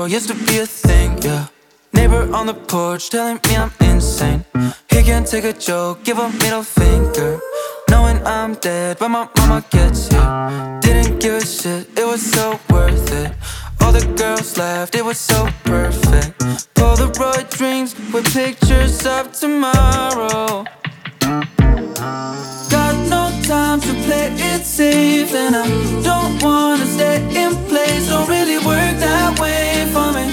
tomorrow used to be a thing, yeah. Neighbor on the porch telling me I'm insane. He can't take a joke, give a middle finger, knowing I'm dead, but my mama gets here. Didn't give a shit, it was so worth it. All the girls laughed, it was so perfect. Polaroid dreams with pictures of tomorrow. Got no time to play it safe, and I don't wanna stay in place. Don't really work that way for me.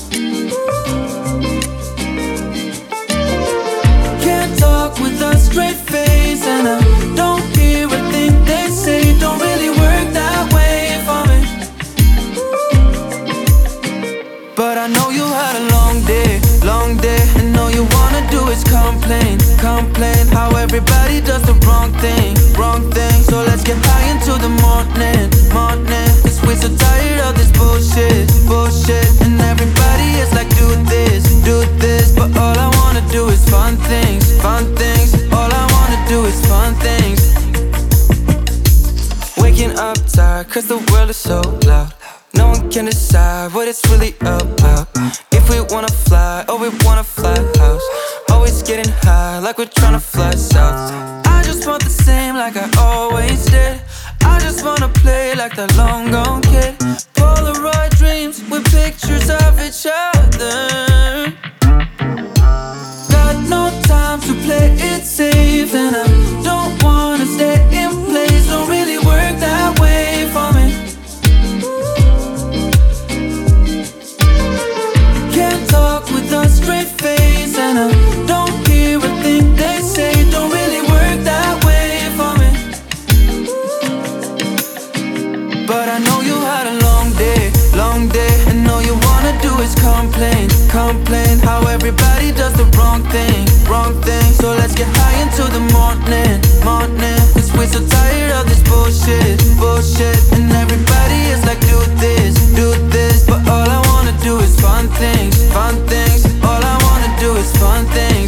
Can't talk with a straight face, and I don't hear a thing they say. Don't really work that way for me. But I know you had a long day, and all you wanna do is complain, complain how everybody does the wrong thing, wrong thing. So let's get high into the morning, morning. Cause we're so tired of this bullshit, bullshit. And everybody is like, do this. But all I wanna do is fun things, fun things. All I wanna do is fun things. Waking up tired cause the world is so loud. No one can decide what it's really about. If we wanna fly or we wanna fly house. Always getting high like we're tryna fly south. I just want the same like I always did. I just wanna play like that long gone kid. Polaroid dreams with pictures of each other. Got no time to play it safe, and I don't wanna stay in place. Don't really work that way for me. Can't talk with a straight face, and I don't hear a thing they say. Don't really work that way for me. But I know you had a long day, and all you wanna do is complain, complain how everybody does the wrong thing, wrong thing. So let's get high into the morning, morning. Cause we're so tired of this bullshit, bullshit. And everybody is like, do this. But all I wanna do is fun things, fun things. All I wanna do is fun things.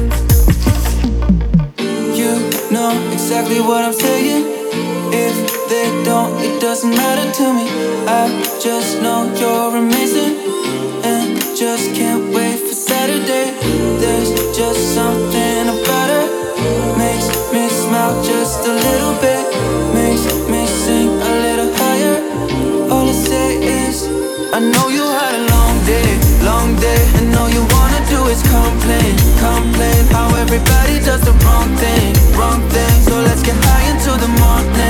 You know exactly what I'm saying. If they don't, it doesn't matter to me. I just know you're amazing, and just can't wait for Saturday. There's just something about her, makes me smile just a little bit, makes me sing a little higher. All I say is, I know you had a long day, and all you wanna do is complain, complain how everybody does the wrong thing, wrong thing. So let's get high into the morning.